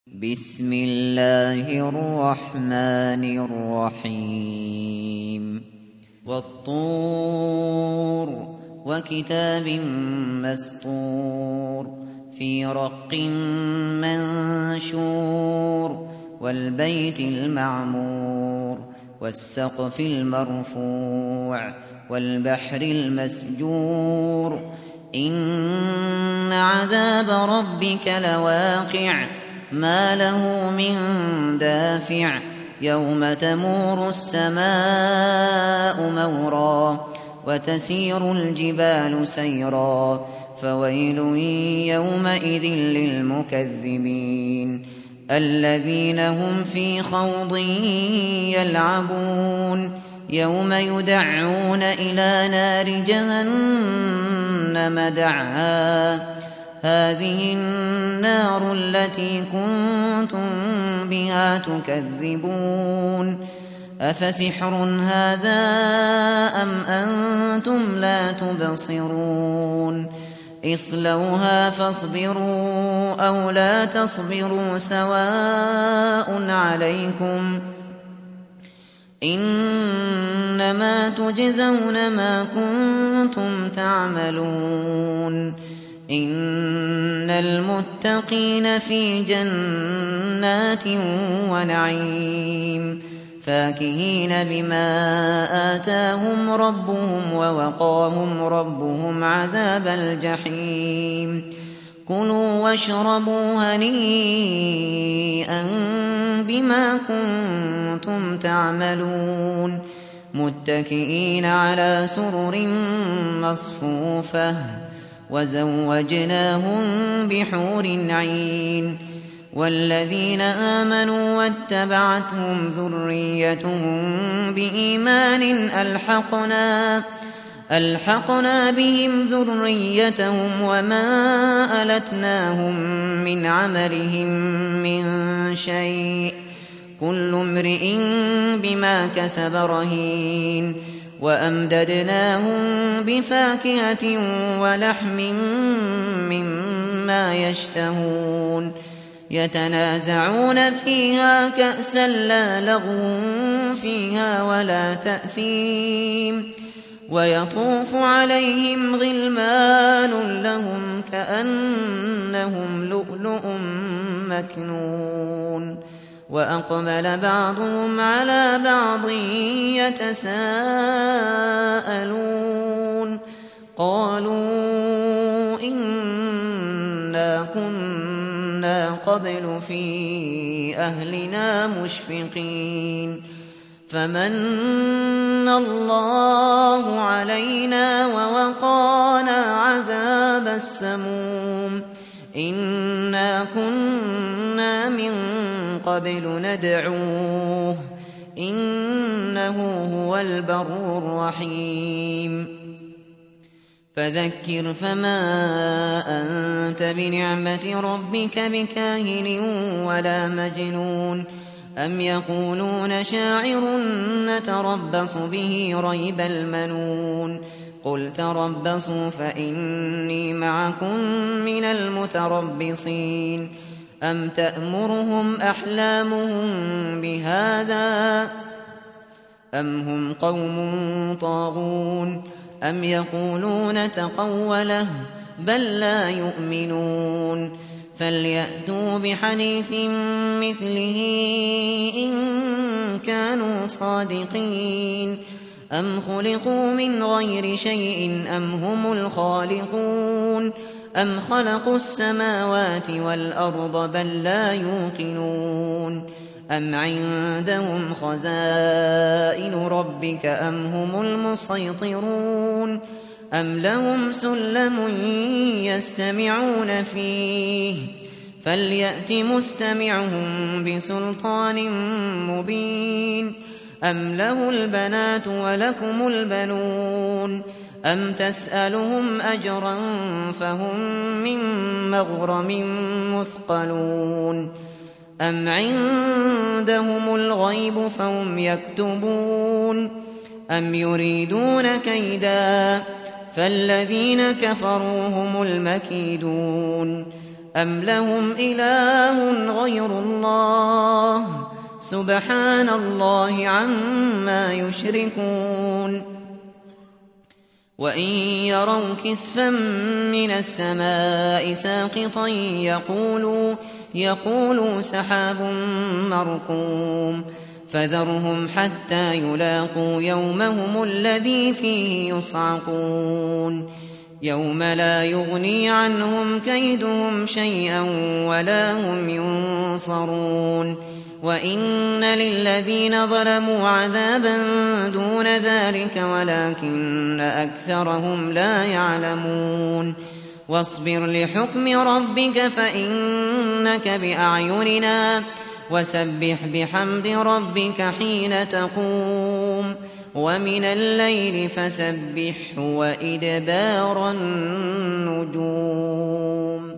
بسم الله الرحمن الرحيم والطور وكتاب مسطور في رق منشور والبيت المعمور والسقف المرفوع والبحر المسجور إن عذاب ربك لواقع ما له من دافع يوم تمور السماء مورا وتسير الجبال سيرا فويل يومئذ للمكذبين الذين هم في خوض يلعبون يوم يدعون إلى نار جهنم دعا هذه النار التي كنتم بها تكذبون أفسحر هذا أم أنتم لا تبصرون اصلوها فاصبروا أو لا تصبروا سواء عليكم إنما تجزون ما كنتم تعملون إن المتقين في جنات ونعيم فاكهين بما آتاهم ربهم ووقاهم ربهم عذاب الجحيم كلوا واشربوا هنيئا بما كنتم تعملون متكئين على سرر مصفوفة وزوجناهم بحور عين والذين آمنوا واتبعتهم ذريتهم بإيمان ألحقنا بهم ذريتهم وما ألتناهم من عملهم من شيء كل امرئ بما كسب رهين وأمددناهم بفاكهة ولحم مما يشتهون يتنازعون فيها كأسا لا لغو فيها ولا تأثيم ويطوف عليهم غلمان لهم كأنهم لؤلؤ مكنون وأقبل بعضهم على بعض يتساءلون قالوا إنا كنا قبل في أهلنا مشفقين فمن الله علينا ووقانا عذاب السموم إنا كنا من قبل ندعوه إنه هو البر الرحيم فذكر فما أنت بنعمة ربك بكاهن ولا مجنون أم يقولون شاعر نتربص به ريب المنون قل تربصوا فإني معكم من المتربصين أم تأمرهم أحلامهم بهذا أم هم قوم طاغون أم يقولون تقوله بل لا يؤمنون فليأتوا بحديث مثله إن كانوا صادقين أم خلقوا من غير شيء أم هم الخالقون أم خلقوا السماوات والأرض بل لا يوقنون أم عندهم خزائن ربك أم هم المسيطرون أم لهم سلم يستمعون فيه فليأت مستمعهم بسلطان مبين أم له البنات ولكم البنون أم تسألهم أجرا فهم من مغرم مثقلون أم عندهم الغيب فهم يكتبون أم يريدون كيدا فالذين كفروا هم المكيدون أم لهم إله غير الله سبحان الله عما يشركون وإن يروا كسفا من السماء ساقطا يقولوا سحاب مركوم فذرهم حتى يلاقوا يومهم الذي فيه يصعقون يوم لا يغني عنهم كيدهم شيئا ولا هم ينصرون وإن للذين ظلموا عذابا دون ذلك ولكن أكثرهم لا يعلمون واصبر لحكم ربك فإنك بأعيننا وسبح بحمد ربك حين تقوم ومن الليل فسبحه وإدبار النجوم